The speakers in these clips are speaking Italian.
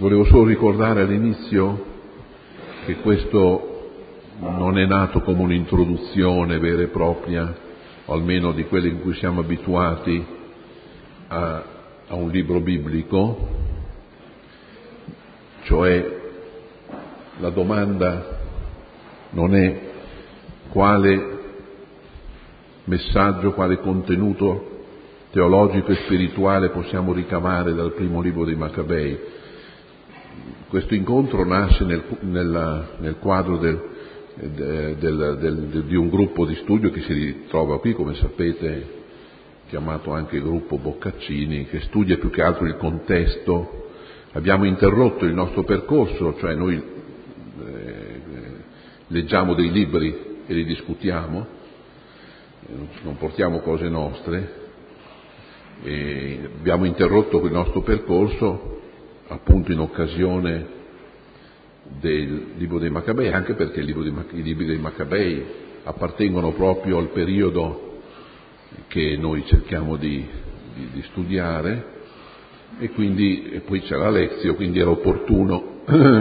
Volevo solo ricordare all'inizio che questo non è nato come un'introduzione vera e propria, o almeno di quelle in cui siamo abituati a un libro biblico, cioè la domanda non è quale messaggio, quale contenuto teologico e spirituale possiamo ricavare dal primo libro dei Maccabei. Questo incontro nasce nel quadro di un gruppo di studio che si ritrova qui, come sapete, chiamato anche gruppo Boccaccini, che studia più che altro il contesto. Abbiamo interrotto il nostro percorso, cioè noi leggiamo dei libri e li discutiamo, non portiamo cose nostre, e abbiamo interrotto il nostro percorso appunto in occasione del libro dei Maccabei, anche perché i libri dei Maccabei appartengono proprio al periodo che noi cerchiamo di studiare, e poi c'è la Lezio, quindi era opportuno.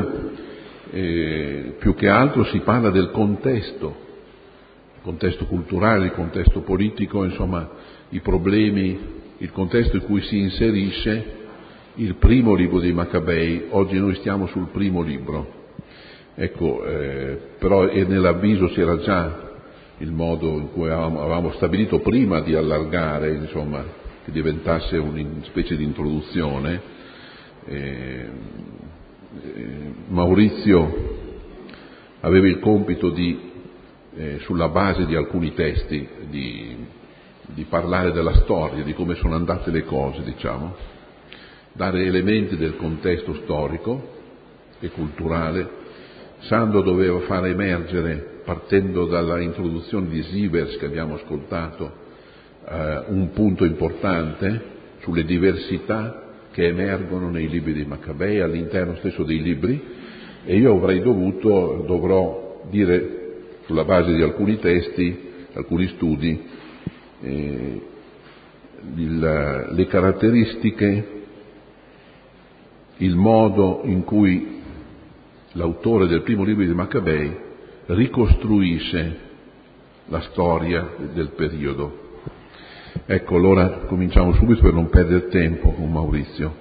Più che altro si parla del contesto, il contesto culturale, il contesto politico, insomma i problemi, il contesto in cui si inserisce il primo libro dei Maccabei. Oggi noi stiamo sul primo libro, ecco, però nell'avviso c'era già il modo in cui avevamo stabilito prima di allargare, insomma, che diventasse una specie di introduzione. Maurizio aveva il compito sulla base di alcuni testi, di parlare della storia, di come sono andate le cose, diciamo, dare elementi del contesto storico e culturale. Sandro doveva far emergere, partendo dalla introduzione di Sievers che abbiamo ascoltato, un punto importante sulle diversità che emergono nei libri dei Maccabei, all'interno stesso dei libri, e io dovrò dire, sulla base di alcuni testi, alcuni studi, le caratteristiche, il modo in cui l'autore del primo libro dei Maccabei ricostruisce la storia del periodo. Ecco, allora cominciamo subito per non perdere tempo con Maurizio.